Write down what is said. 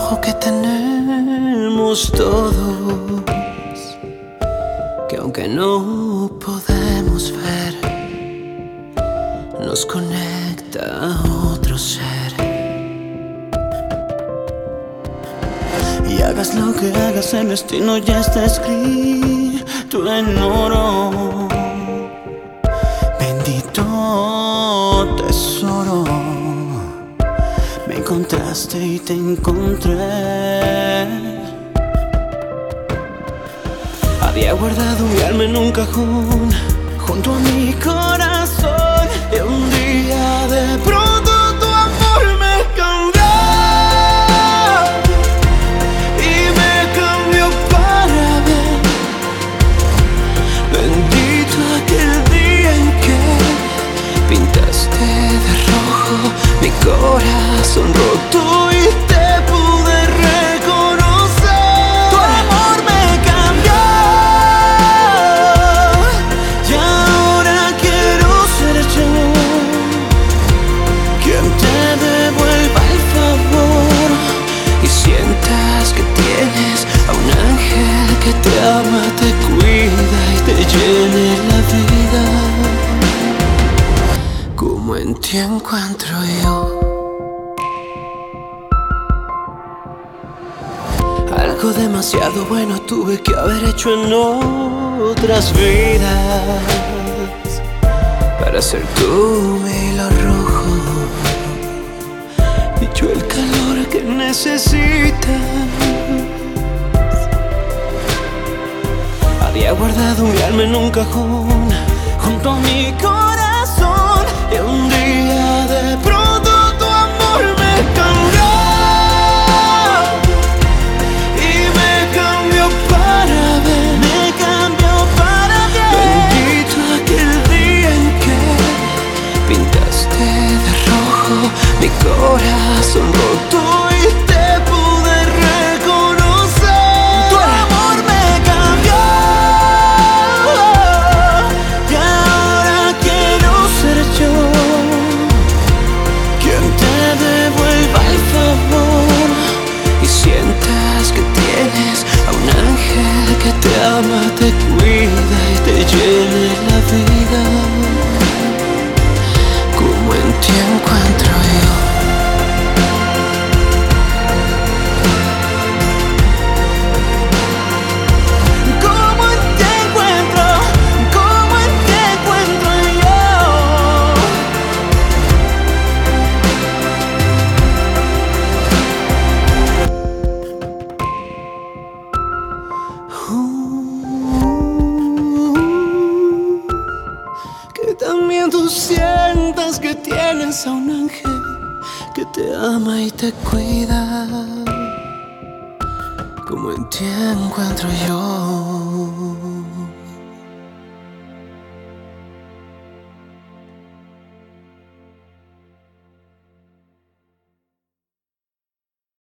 rojo que tenemos todos, que aunque no podemos ver, nos conecta a otro ser. Y hagas lo que hagas, el destino ya está escrito en oro. Bendito tesoro, me encontraste y te encontré. Había guardado mi alma en un cajón junto a mi corazón, y un día de pronto tu amor me cambió, y me cambió para bien. Bendito aquel día en que pintaste de rojo mi corazón roto y te pude reconocer. Tu amor me cambió, y ahora quiero ser yo quien te devuelva el favor y sientas que tienes a un ángel que te ama, te cuida y te llene la vida. Como en ti encuentro yo algo demasiado bueno, tuve que haber hecho en otras vidas para ser tú mi hilo rojo y yo el calor que necesitas. Había guardado mi alma en un cajón junto a mi corazón, y un día de pronto tu amor me cambió, y me cambió para bien, me cambió para bien. Bendito aquel día en que pintaste de rojo mi corazón roto y te pude reconocer. Tu amor me cambió, y ahora quiero ser yo quien te devuelva el favor y sientas que tienes a un ángel que te ama, te cuida y te llene la vida. Como en ti encuentro yo que también tú sientas que tienes a un ángel que te ama y te cuida. Como en ti encuentro yo.